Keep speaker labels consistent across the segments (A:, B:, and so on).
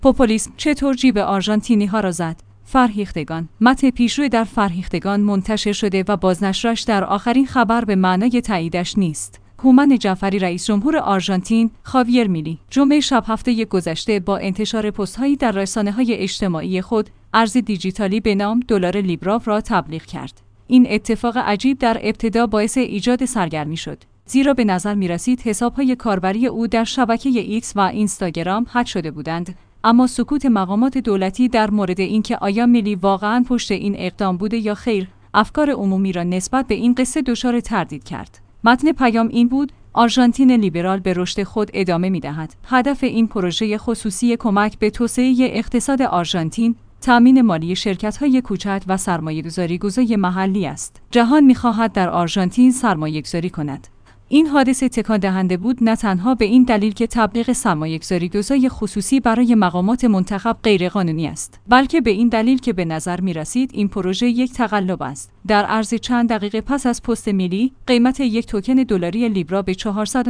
A: پوپولیسم چطور جیب آرژانتینی‌ها را زد؟ فرهیختگان. متن پیشرو در فرهیختگان منتشر شده و بازنشرش در آخرین خبر به معنای تاییدش نیست. هومن جعفری رئیس جمهور آرژانتین، خاویر میلی، جمعه شب هفته گذشته با انتشار پست‌هایی در رسانه‌های اجتماعی خود، ارز دیجیتالی به نام دلار لیبرا را تبلیغ کرد. این اتفاق عجیب در ابتدا باعث ایجاد سرگرمی شد، زیرا به نظر می‌رسید حساب‌های کاربری او در شبکه ایکس و اینستاگرام هک شده بودند. اما سکوت مقامات دولتی در مورد اینکه آیا میلی واقعاً پشت این اقدام بوده یا خیر، افکار عمومی را نسبت به این قصه دچار تردید کرد. متن پیام این بود: آرژانتین لیبرال به رشد خود ادامه می‌دهد. هدف این پروژه خصوصی کمک به توسعه اقتصاد آرژانتین، تامین مالی شرکت‌های کوچک و سرمایه‌گذاری محلی است. جهان می‌خواهد در آرژانتین سرمایه‌گذاری کند. این حادثه تکان دهنده بود، نه تنها به این دلیل که تبلیغ سرمایه‌گذاری خصوصی برای مقامات منتخب غیرقانونی است، بلکه به این دلیل که به نظر می‌رسید این پروژه یک تقلب است. در عرض چند دقیقه پس از پست میلی، قیمت یک توکن دلاری لیبرا به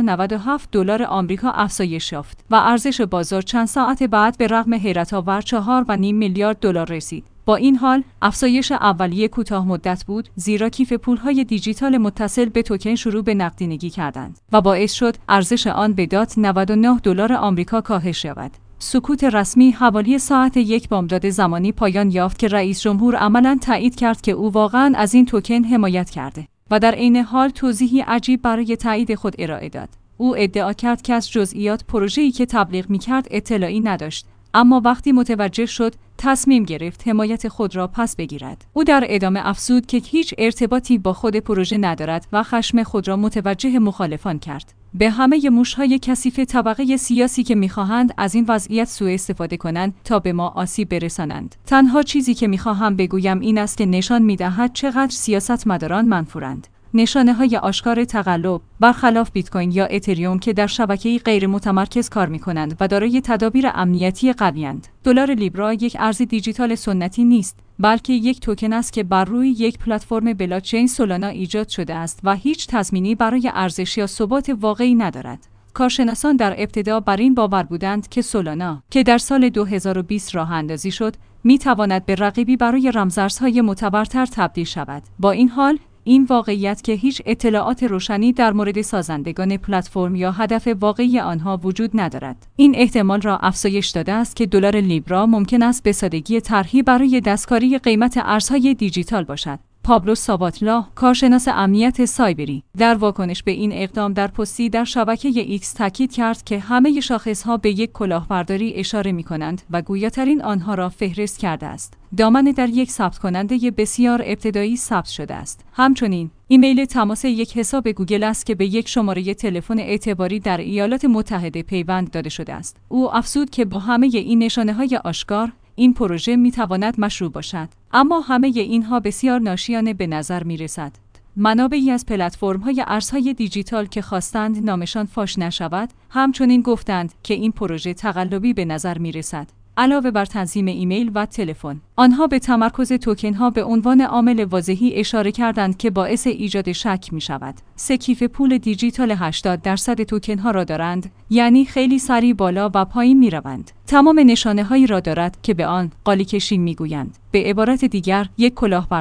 A: $497 آمریکا افزایش یافت و ارزش بازار چند ساعت بعد به رغم حیرت‌آور $4.5 میلیارد رسید. با این حال، افزایش اولیه کوتاه مدت بود، زیرا کیف پول‌های دیجیتال متصل به توکن شروع به نقدینگی کردند و باعث شد ارزش آن به $99 آمریکا کاهش یابد. سکوت رسمی حوالی ساعت 1 بامداد زمانی پایان یافت که رئیس جمهور عملاً تایید کرد که او واقعاً از این توکن حمایت کرده و در عین حال توضیحی عجیب برای تایید خود ارائه داد. او ادعا کرد که از جزئیات پروژه‌ای که تبلیغ می‌کرد اطلاعی نداشت، اما وقتی متوجه شد، تصمیم گرفت حمایت خود را پس بگیرد. او در ادامه افزود که هیچ ارتباطی با خود پروژه ندارد و خشم خود را متوجه مخالفان کرد. به همه موش‌های کثیف طبقه سیاسی که می‌خواهند از این وضعیت سوء استفاده کنند تا به ما آسیب برسانند. تنها چیزی که می‌خواهم بگویم این است که نشان می‌دهد چقدر سیاستمداران منفورند. نشانه‌های آشکار تقلب، برخلاف بیت کوین یا اتریوم که در شبکه‌ای غیر متمرکز کار می‌کنند و دارای تدابیر امنیتی قوی‌اند. دلار لیبرا یک ارز دیجیتال سنتی نیست، بلکه یک توکن است که بر روی یک پلتفرم بلاکچین سولانا ایجاد شده است و هیچ تضمینی برای ارزش یا ثبات واقعی ندارد. کارشناسان در ابتدا بر این باور بودند که سولانا، که در سال 2020 راه اندازی شد، می‌تواند به رقیبی برای رمزارزهای معتبرتر تبدیل شود. با این حال، این واقعیت که هیچ اطلاعات روشنی در مورد سازندگان پلتفرم یا هدف واقعی آنها وجود ندارد. این احتمال را افزایش داده است که دلار لیبرا ممکن است به سادگی طرحی برای دستکاری قیمت ارزهای دیجیتال باشد. پابلو ساباتلا، کارشناس امنیت سایبری، در واکنش به این اقدام در پستی در شبکه ایکس تاکید کرد که همه شاخص‌ها به یک کلاهبرداری اشاره می‌کنند و گویاترین آنها را فهرست کرده است. دامن در یک ثبت کننده بسیار ابتدایی ثبت شده است. همچنین ایمیل تماس یک حساب گوگل است که به یک شماره تلفن اعتباری در ایالات متحده پیوند داده شده است. او افزود که با همه این نشانه‌های آشکار، این پروژه می‌تواند مشروع باشد، اما همه اینها بسیار ناشیانه به نظر می‌رسد. منابعی از پلتفرم‌های ارزهای دیجیتال که خواستند نامشان فاش نشود، همچنین گفتند که این پروژه تقلبی به نظر می‌رسد. علاوه بر تنظیم ایمیل و تلفن، آنها به تمرکز توکن‌ها به عنوان عامل واضحی اشاره کردند که باعث ایجاد شک می‌شود. 3 کیف پول دیجیتال 80% توکن‌ها را دارند، یعنی خیلی سریع بالا و پایین می‌روند. تمام نشانه‌هایی را دارد که به آن قالی‌کشی می‌گویند. به عبارت دیگر، یک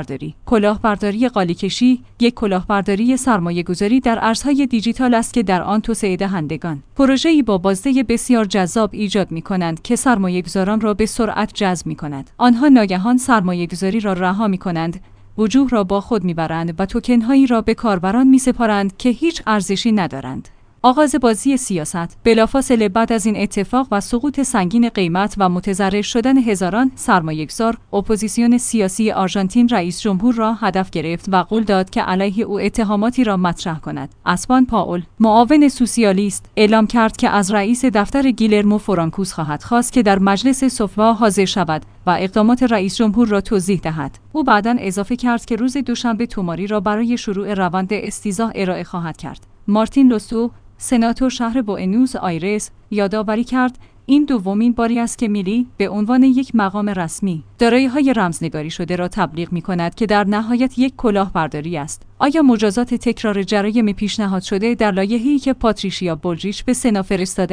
A: کلاهبرداری قالی‌کشی، یک کلاهبرداری سرمایه‌گذاری در ارزهای دیجیتال است که در آن توسعه دهندگان پروژه‌ای با بازده بسیار جذاب ایجاد می‌کنند که سرمایه‌گذاران را به سرعت جذب می‌کند. آنها ناگهان سرمایه‌گذاری را رها می‌کنند، وجوه را با خود می‌برند و توکن‌هایی را به کاربران می‌سپارند که هیچ ارزشی ندارند. آغاز بازی سیاست. بلافاصله بعد از این اتفاق و سقوط سنگین قیمت و متضرر شدن هزاران سرمایه‌گذار، اپوزیسیون سیاسی آرژانتین رئیس جمهور را هدف گرفت و قول داد که علیه او اتهاماتی را مطرح کند. اسپان پائول، معاون سوسیالیست، اعلام کرد که از رئیس دفتر گیلرمو فرانکوس خواهد خواست که در مجلس صفوا حاضر شود و اقدامات رئیس جمهور را توضیح دهد. او بعداً اضافه کرد که روز دوشنبه توماری را برای شروع روند استیضاح ارائه خواهد کرد. مارتین لوسو، سناتور شهر بوئنوس آیرس، یادآوری کرد این دومین باری است که میلی به عنوان یک مقام رسمی دارایی‌های رمزنگاری شده را تبلیغ می‌کند که در نهایت یک کلاهبرداری است. آیا مجازات تکرار جرایم پیشنهاد شده در لایحه‌ای که پاتریشیا بولجیچ به سنا فرستاده است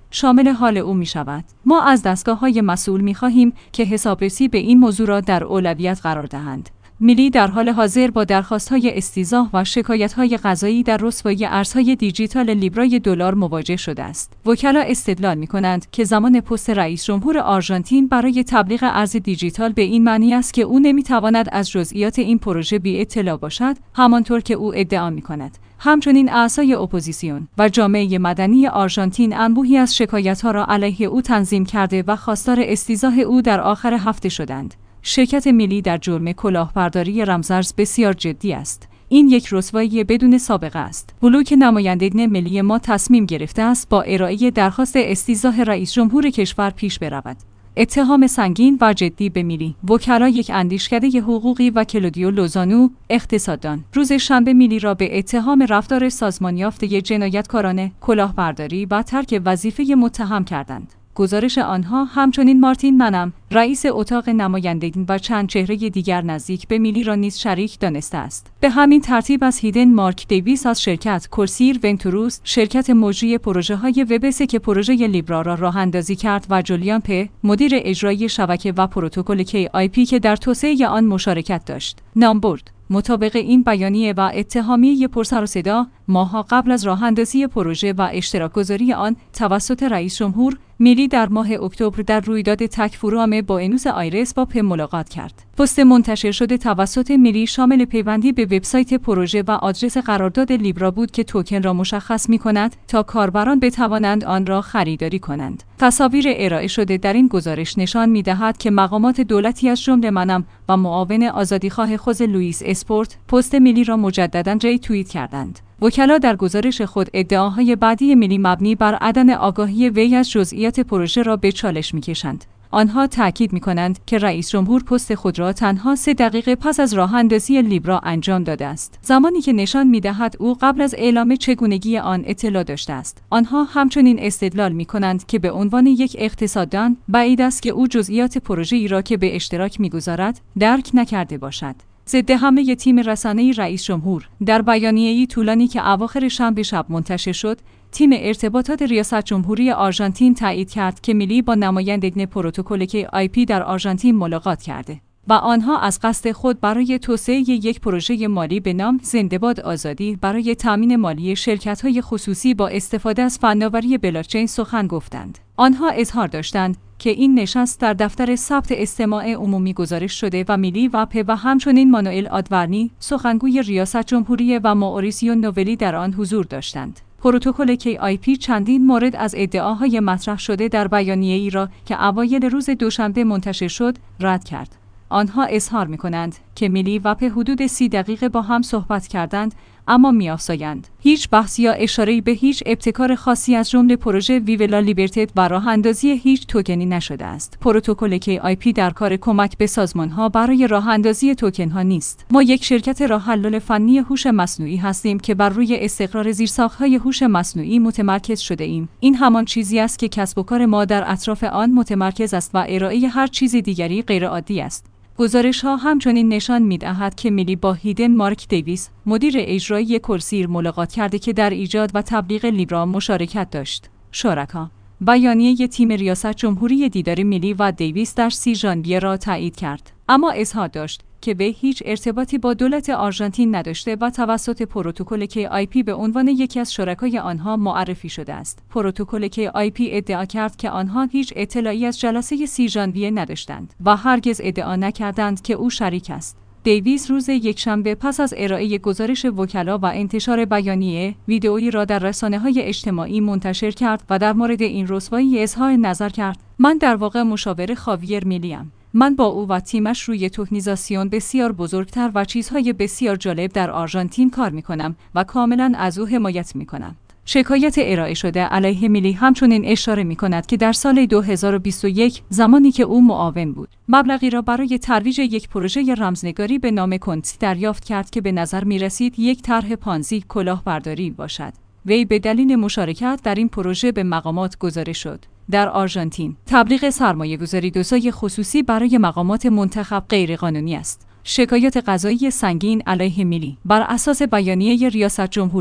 A: شامل حال او می شود. ما از دستگاه‌های مسئول می خواهیم که حسابرسی به این موضوع را در اولویت قرار دهند. میلی در حال حاضر با درخواست‌های استیضاح و شکایت‌های قضایی در رسوایی ارزهای دیجیتال لیبرای دلار مواجه شده است. وکلا استدلال می‌کنند که زمان پست رئیس جمهور آرژانتین برای تبلیغ ارز دیجیتال به این معنی است که او نمی‌تواند از جزئیات این پروژه بی اطلاع باشد، همانطور که او ادعا می‌کند. همچنین اعضای اپوزیسیون و جامعه مدنی آرژانتین انبوهی از شکایت‌ها را علیه او تنظیم کرده و خواستار استیضاح او در آخر هفته شدند. شرکت میلی در جرم کلاهبرداری رمزارز بسیار جدی است. این یک رسوایی بدون سابقه است. بلوک نمایندگان ملی ما تصمیم گرفته است با ارائه درخواست استیضاح رئیس جمهور کشور پیش برود. اتهام سنگین و جدی به میلی. وکلای یک اندیشکده حقوقی و کلودیو لوزانو، اقتصاددان، روز شنبه میلی را به اتهام رفتار سازمان یافته جنایتکارانه، کلاهبرداری و ترک وظیفه متهم کردند. گزارش آنها همچنین مارتین منم، رئیس اتاق نمایندگان و چند چهره دیگر نزدیک به میلی را نیز شریک دانسته است. به همین ترتیب از هیدن مارک دیویس از شرکت کورسیر ونتوروس، شرکت مجری پروژه‌های وبس که پروژه لیبرا را راه‌اندازی کرد و جولیان په، مدیر اجرایی شبکه و پروتکل KIP که در توسعه آن مشارکت داشت، نام برد. مطابق این بیانیه و اتهامیه پرسر و صدا، ماه‌ها قبل از راه‌اندازی پروژه و اشتراک گذاری آن توسط رئیس جمهور، میلی در ماه اکتبر در رویداد تک فورام بوئنوس آیرس با په ملاقات کرد. پست منتشر شده توسط میلی شامل پیوندی به وبسایت پروژه و آدرس قرارداد لیبرا بود که توکن را مشخص می‌کند تا کاربران بتوانند آن را خریداری کنند. تصاویر ارائه شده در این گزارش نشان می‌دهد که مقامات دولتی از جمله منم و معاون آزادیخواه خوزه لوئیس اسپورت پست میلی را مجدداً ریتوییت کردند. وکلا در گزارش خود ادعاهای بعدی میلی مبنی بر عدم آگاهی وی از جزئیات پروژه را به چالش می‌کشند. آنها تأکید می‌کنند که رئیس جمهور پست خود را تنها 3 دقیقه پس از راه‌اندازی لیبرا انجام داده است، زمانی که نشان می‌دهد او قبل از اعلام چگونگی آن اطلاع داشته است. آنها همچنین استدلال می‌کنند که به عنوان یک اقتصاددان بعید است که او جزئیات پروژه‌ای را که به اشتراک می‌گذارد درک نکرده باشد. ضد حمله تیم رسانه‌ای رئیس جمهور در بیانیه‌ای طولانی که اواخر شنبه شب منتشر شد، تیم ارتباطات ریاست جمهوری آرژانتین تایید کرد که میلی با نمایندگان پروتکل KIP در آرژانتین ملاقات کرده و آنها از قصد خود برای توسعه یک پروژه مالی به نام زنده‌باد آزادی برای تامین مالی شرکت‌های خصوصی با استفاده از فناوری بلاکچین سخن گفتند. آنها اظهار داشتند که این نشست در دفتر ثبت استماع عمومی گزارش شده و میلی و په و همچنین مانوئل آدورنی، سخنگوی ریاست جمهوری و ماوریسیو نوولی در آن حضور داشتند. پروتکل KIP چندین مورد از ادعاهای مطرح شده در بیانیه‌ای را که اوایل روز دوشنبه منتشر شد، رد کرد. آنها اظهار می‌کنند که میلی و په حدود 30 دقیقه با هم صحبت کردند، اما می‌افزایند هیچ بحث یا اشاره‌ای به هیچ ابتکار خاصی از جمله پروژه ویولا لیبرتد و راه‌اندازی هیچ توکنی نشده است. پروتکل KIP در کار کمک به سازمان‌ها برای راه‌اندازی توکن‌ها نیست. ما یک شرکت راه‌حل فنی هوش مصنوعی هستیم که بر روی استقرار زیرساخت‌های هوش مصنوعی متمرکز شده ایم. این همان چیزی است که کسب و کار ما در اطراف آن متمرکز است و ارائه هر چیز دیگری غیرعادی است. گزارش‌ها همچنین نشان می‌دهد که میلی با هیدن مارک دیویس، مدیر اجرایی کورسیر ملاقات کرده که در ایجاد و تبلیغ لیبرا مشارکت داشت. شرکا بیانیه تیم ریاست جمهوری دیدار میلی و دیویس در 30 ژانویه را تایید کرد، اما اظهار داشت که به هیچ ارتباطی با دولت آرژانتین نداشته و توسط پروتکل KIP به عنوان یکی از شرکای آنها معرفی شده است. پروتکل KIP ادعا کرد که آنها هیچ اطلاعی از جلسه 30 ژانویه نداشتند و هرگز ادعا نکردند که او شریک است. دیویس روز یکشنبه پس از ارائه گزارش وکلا و انتشار بیانیه، ویدئویی را در رسانه‌های اجتماعی منتشر کرد و در مورد این رسوایی اظهار نظر کرد: من در واقع مشاور خاویر میلیم. من با او و تیمش روی توکنیزاسیون بسیار بزرگتر و چیزهای بسیار جالب در آرژانتین کار می‌کنم و کاملاً از او حمایت می‌کنم. شکایت ارائه شده علیه میلی همچنین اشاره می‌کند که در سال 2021 زمانی که او معاون بود، مبلغی را برای ترویج یک پروژه رمزنگاری به نام کنت دریافت کرد که به نظر می‌رسید یک طرح پانزی کلاهبرداری باشد. وی به دلیل مشارکت در این پروژه به مقامات گزارش شد. در آرژانتین، تبلیغ سرمایه‌گذاری دوزای خصوصی برای مقامات منتخب غیرقانونی است. شکایت قضایی سنگین علیه میلی بر اساس بیانیه ریاست جمهوری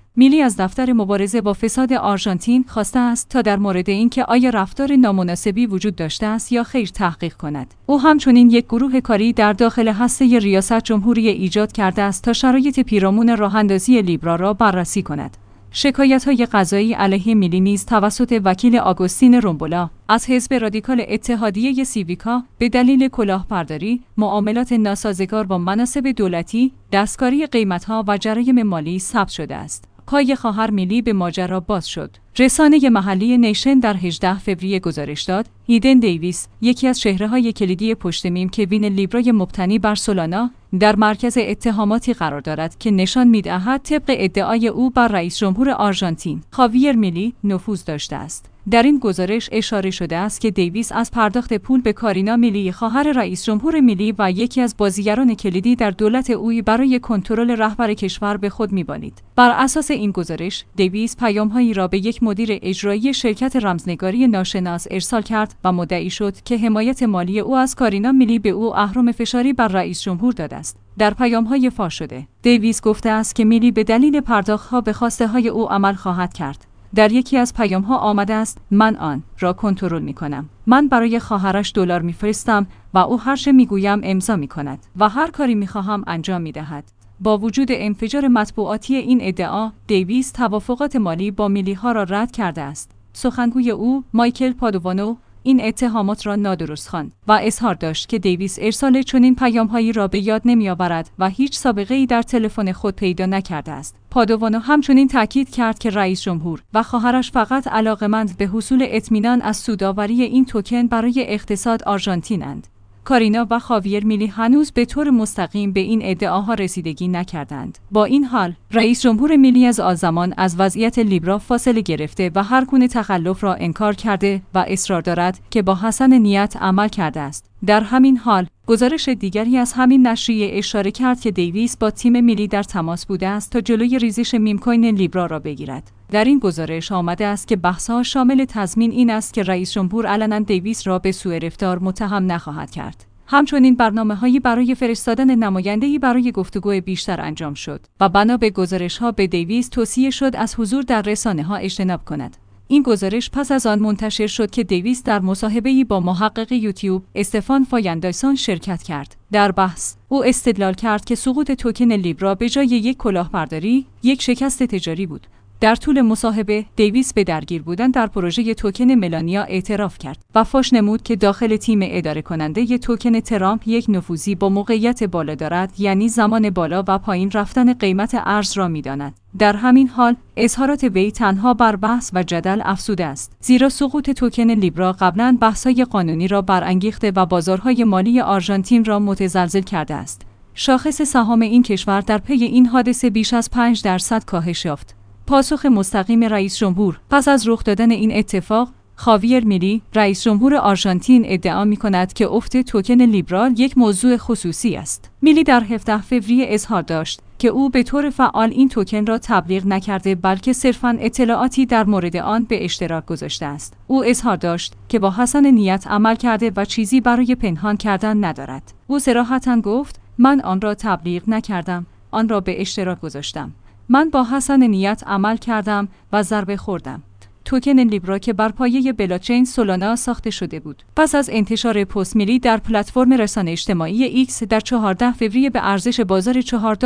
A: میلی از دفتر مبارزه با فساد آرژانتین خواسته است تا در مورد اینکه آیا رفتار نامناسبی وجود داشته است یا خیر تحقیق کند. او همچنین یک گروه کاری در داخل هسته ریاست جمهوری ایجاد کرده است تا شرایط پیرامون راه‌اندازی لیبرا را بررسی کند. شکایت‌های قضایی علیه میلی نیز توسط وکیل آگوستین رومبولا از حزب رادیکال اتحادیه سیویکا به دلیل کلاهبرداری، معاملات ناسازگار با مناصب دولتی، دستکاری قیمت‌ها و جرایم مالی ثبت شده است. پای خواهر میلی به ماجرا باز شد. رسانه محلی نیشن در 18 فوریه گزارش داد ایدن دیویس، یکی از چهره‌های کلیدی پشت میم کوین لیبرای مبتنی بر سولانا، در مرکز اتهاماتی قرار دارد که نشان می‌دهد طبق ادعای او بر رئیس جمهور آرژانتین خاویر میلی نفوذ داشته است. در این گزارش اشاره شده است که دیویس از پرداخت پول به کارینا میلی، خواهر رئیس جمهور میلی و یکی از بازیگران کلیدی در دولت اویی برای کنترل رهبر کشور به خود می‌بالید. بر اساس این گزارش، دیویس پیام‌هایی را به یک مدیر اجرایی شرکت رمزنگاری ناشناس ارسال کرد و مدعی شد که حمایت مالی او از کارینا میلی به او اهرم فشاری بر رئیس جمهور داده است. در پیام‌های فاش شده، دیویس گفته است که میلی به دلیل پرداخت‌ها به خواسته‌های او عمل خواهد کرد. در یکی از پیام‌ها آمده است: من آن را کنترل می‌کنم. من برای خواهرش دلار می‌فرستم و او هر چه می‌گویم امضا می‌کند و هر کاری می‌خواهم انجام می‌دهد. با وجود انفجار مطبوعاتی این ادعا، دیویس توافقات مالی با میلی‌ها را رد کرده است. سخنگوی او، مایکل پادوانو، این اتهامات را نادرست خواند و اظهار داشت که دیویس ارسال چنین پیام‌هایی را به یاد نمی‌آورد و هیچ سابقه‌ای در تلفن خود پیدا نکرده است. پادوانو همچنین تاکید کرد که رئیس جمهور و خواهرش فقط علاقه‌مند به حصول اطمینان از سودآوری این توکن برای اقتصاد آرژانتین‌اند. کارینا و خاویر میلی هنوز به طور مستقیم به این ادعاها رسیدگی نکردند. با این حال، رئیس جمهور میلی از آلزمان از وضعیت لیبرا فاصله گرفته و هر گونه تخلف را انکار کرده و اصرار دارد که با حسن نیت عمل کرده است. در همین حال، گزارش دیگری از همین نشریه اشاره کرد که دیویس با تیم میلی در تماس بوده است تا جلوی ریزش میم کوین لیبرا را بگیرد. در این گزارش آمده است که بحث‌ها شامل تضمین این است که رئیس جمهور علنا دیویس را به سوء رفتار متهم نخواهد کرد. همچنین برنامه‌هایی برای فرستادن نماینده‌ای برای گفتگو بیشتر انجام شد و بنا به گزارش‌ها به دیویس توصیه شد از حضور در رسانه‌ها اجتناب کند. این گزارش پس از آن منتشر شد که دیویس در مصاحبه‌ای با محقق یوتیوب استفان فایندایسون شرکت کرد. در بحث، او استدلال کرد که سقوط توکن لیبرا به جای یک کلاهبرداری، یک شکست تجاری بود. در طول مصاحبه، دیویس به درگیر بودن در پروژه توکن ملانیا اعتراف کرد و فاش نمود که داخل تیم اداره کننده توکن ترامپ یک نفوذی با موقعیت بالا دارد، یعنی زمان بالا و پایین رفتن قیمت ارز را می‌داند. در همین حال، اظهارات وی تنها بر بحث و جدل افزوده است، زیرا سقوط توکن لیبرا قبلاً بحث‌های قانونی را برانگیخته و بازارهای مالی آرژانتین را متزلزل کرده است. شاخص سهام این کشور در پی این حادثه بیش از 5% کاهش یافت. پاسخ مستقیم رئیس جمهور پس از رخ دادن این اتفاق، خاویر میلی، رئیس جمهور آرژانتین ادعا می‌کند که افت توکن لیبرا یک موضوع خصوصی است. میلی در 17 فوریه اظهار داشت که او به طور فعال این توکن را تبلیغ نکرده، بلکه صرفاً اطلاعاتی در مورد آن به اشتراک گذاشته است. او اظهار داشت که با حسن نیت عمل کرده و چیزی برای پنهان کردن ندارد. او صراحتاً گفت: من آن را تبلیغ نکردم، آن را به اشتراک گذاشتم. من با حسن نیت عمل کردم و ضربه خوردم. توکن لیبرا که بر پایه بلاکچین سولانا ساخته شده بود، پس از انتشار پست میلی در پلتفرم رسانه اجتماعی ایکس در 14 فوریه به ارزش بازار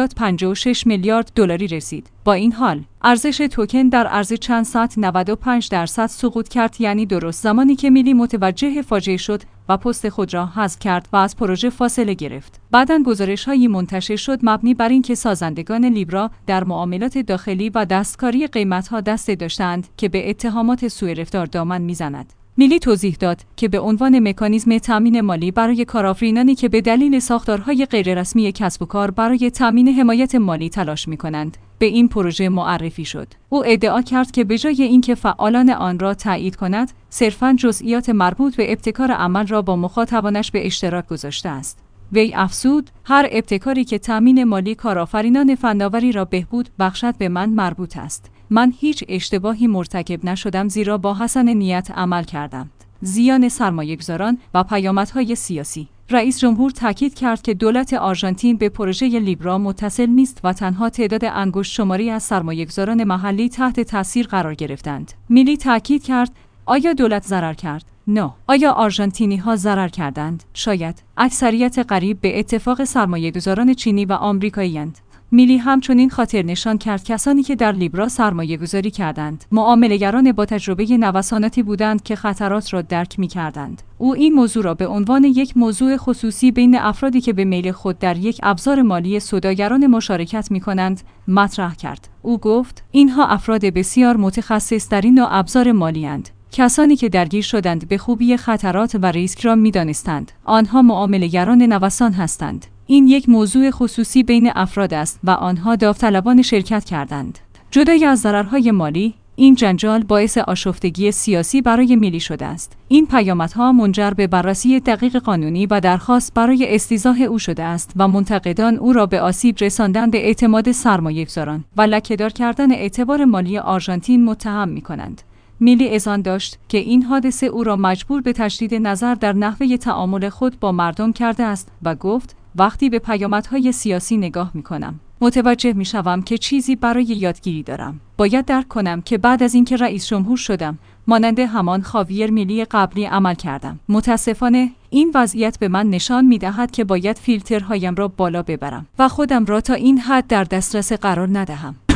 A: 4.56 میلیارد دلاری رسید. با این حال، ارزش توکن در عرض چند ساعت 95% سقوط کرد، یعنی درست زمانی که میلی متوجه فاجعه شد و پست خود را حذف کرد و از پروژه فاصله گرفت. بعداً گزارش‌هایی منتشر شد مبنی بر اینکه سازندگان لیبرا در معاملات داخلی و دستکاری قیمت‌ها دست داشتند که به اتهامات سوء رفتار دامن می‌زند. میلی توضیح داد که به عنوان مکانیزم تامین مالی برای کارآفرینانی که به دلیل ساختارهای غیررسمی کسب و کار برای تامین حمایت مالی تلاش می‌کنند، به این پروژه معرفی شد. او ادعا کرد که به جای اینکه فعالان آن را تایید کند، صرفاً جزئیات مربوط به ابتکار عمل را با مخاطبانش به اشتراک گذاشته است. وی افزود: هر ابتکاری که تامین مالی کارآفرینان فناوری را بهبود بخشد به من مربوط است. من هیچ اشتباهی مرتکب نشدم، زیرا با حسن نیت عمل کردم. زیان سرمایه‌گذاران و پیامدهای سیاسی. رئیس جمهور تاکید کرد که دولت آرژانتین به پروژه لیبرا متصل نیست و تنها تعداد انگشت شماری از سرمایه‌گذاران محلی تحت تاثیر قرار گرفتند. میلی تاکید کرد: آیا دولت ضرر کرد؟ نه. آیا آرژانتینی‌ها ضرر کردند؟ شاید. اکثریت قریب به اتفاق سرمایه‌گذاران چینی و آمریکایی‌اند. میلی همچنین خاطر نشان کرد کسانی که در لیبرا سرمایه‌گذاری کردند، معامله‌گران با تجربه نوساناتی بودند که خطرات را درک می‌کردند. او این موضوع را به عنوان یک موضوع خصوصی بین افرادی که به میل خود در یک ابزار مالی سوداگران مشارکت می‌کنند، مطرح کرد. او گفت: اینها افراد بسیار متخصص در این نوع ابزار مالی‌اند. کسانی که درگیر شدند به خوبی خطرات و ریسک را می‌دانستند. آنها معامله‌گران نوسان هستند. این یک موضوع خصوصی بین افراد است و آنها داوطلبانه شرکت کردند. جدای از ضررهای مالی، این جنجال باعث آشفتگی سیاسی برای میلی شده است. این پیامدها منجر به بررسی دقیق قانونی و درخواست برای استیضاح او شده است و منتقدان او را به آسیب رساندن به اعتماد سرمایه‌گذاران و لکه‌دار کردن اعتبار مالی آرژانتین متهم می‌کنند. میلی اذعان داشت که این حادثه او را مجبور به تجدید نظر در نحوه تعامل خود با مردم کرده است و گفت: وقتی به پیامدهای سیاسی نگاه می‌کنم، متوجه می‌شوم که چیزی برای یادگیری دارم. باید درک کنم که بعد از اینکه رئیس جمهور شدم، مانند همان خاویر میلی قبلی عمل کردم. متاسفانه این وضعیت به من نشان می‌دهد که باید فیلترهایم را بالا ببرم و خودم را تا این حد در دسترس قرار ندهم.